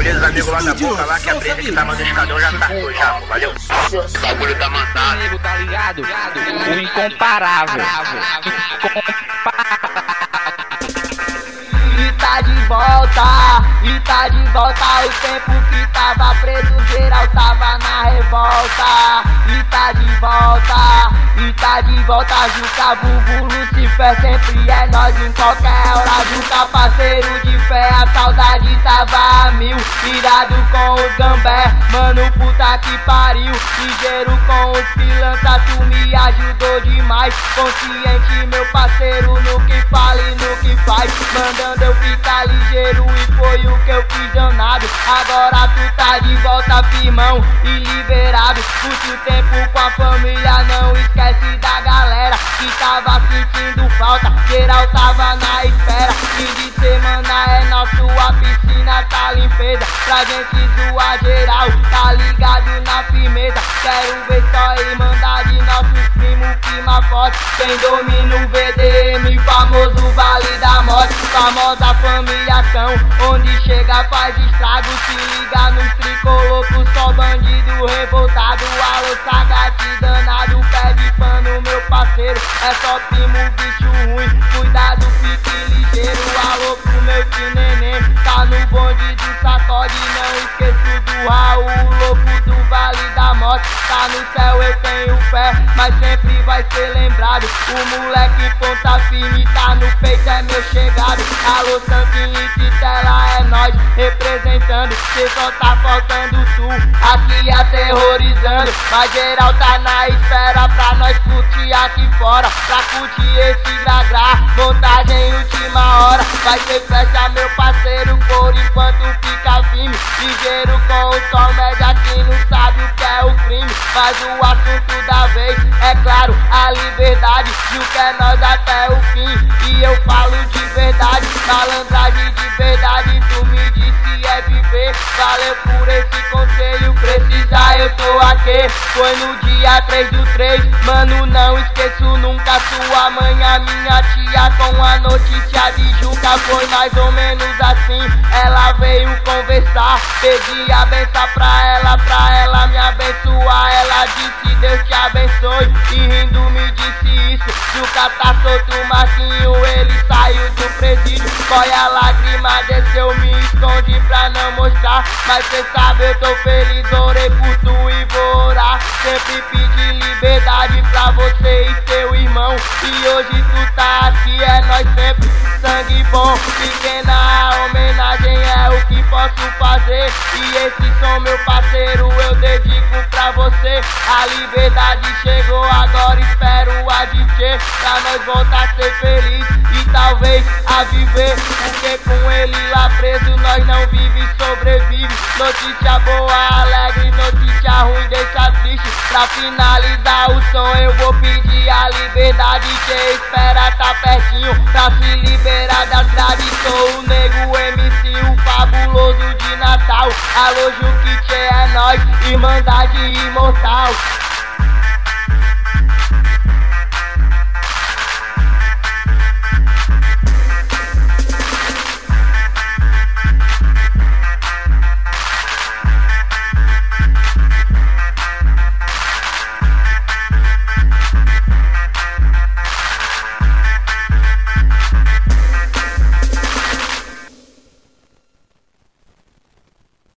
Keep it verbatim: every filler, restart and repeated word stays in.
Beleza, amigo lá da boca lá que a presa que tá mandando o escadão já sacou já, pô, valeu? O bagulho tá mandado. Nego, tá ligado? O incomparável. E tá de volta, e tá de volta o tempo que tava preso, geral tava na revolta. E tá de volta, e tá de volta, Juca, Bubu, Lucifer, sempre é nós em qualquer hora. Juca, parceiro de fé, a saudade tava a mil, irado com os gambé, mano, puta que pariu. Ligeiro com os pilantra, tu me ajudou demais. Consciente, meu parceiro, no que fala e no que faz, mandando eu ficar ligeiro e foi o que eu fiz danado. Agora tu tá de volta, firmão, e liberado. Curte o tempo com a família, não esquece da galera que tava sentindo falta, geral tava na espera. Fim de semana é nosso, a piscina tá limpeza, pra gente zoar geral, tá ligado na firmeza. Quero ver só irmandade, nossos primos, prima forte, quem domina o V D M, famoso Vale da Morte, famosa família são, onde chega faz estrago. Se liga nos tricolocos, só bandido revoltado. Alô, sagate danado, pé de pano, meu parceiro, é só primo, bicho ruim, cuidado, fique ligeiro. Alô pro meu tio neném, tá no bonde do sacode, não esqueço do Raul, louco do Vale da Morte. Tá no céu, eu tenho fé, mas sempre vai ser lembrado. O moleque ponta firme, tá no peito, é meu chegado. Alô, Santinho e Titela, é nós representando. Cê só tá faltando tu, aqui aterrorizando. Mas geral tá na espera pra nós curtir aqui fora, pra curtir esse gragrá, montagem última hora. Vai ter festa, meu parceiro, por enquanto fica firme. Ligeiro com os comédia que não sabe o que é o crime. Mas o assunto da vez é claro, a liberdade, e o que é nós até o fim. E eu falo de verdade, malandragem de verdade, tu me disse é viver. Valeu por esse conselho, precisar eu tô aqui. Foi no dia três do três, mano, não esqueço nunca. Sua mãe, a minha tia, com a notícia de Juca, foi mais ou menos assim. Ela veio conversar, pedi a benção pra ela, pra ela me abençoar. Ela disse Deus te abençoe, e rindo me disse isso. Juca tá solto, Marquinho, ele saiu do presídio. Foi a lágrima, desceu, me esconde pra não mostrar. Mas cê sabe, eu tô feliz, orei por tu e vou orar. Sempre pedi liberdade pra você e seu irmão, e hoje tu tá aqui, é nós sempre, sangue bom. Pequena homenagem é o que posso fazer, e esse som, meu parceiro, eu dedico pra você. A liberdade chegou, agora espero a D J, pra nós voltar a ser feliz e talvez a viver. Porque com ele lá preso nós não vive e sobrevive. Notícia boa, alegre, notícia ruim, deixa triste. Pra finalizar o som eu vou pedir a liberdade, que espera tá pertinho pra se liberar das grades. Sou o nego M C, o fabuloso de Natal. Alô, Juquite, é nóis, irmandade imortal.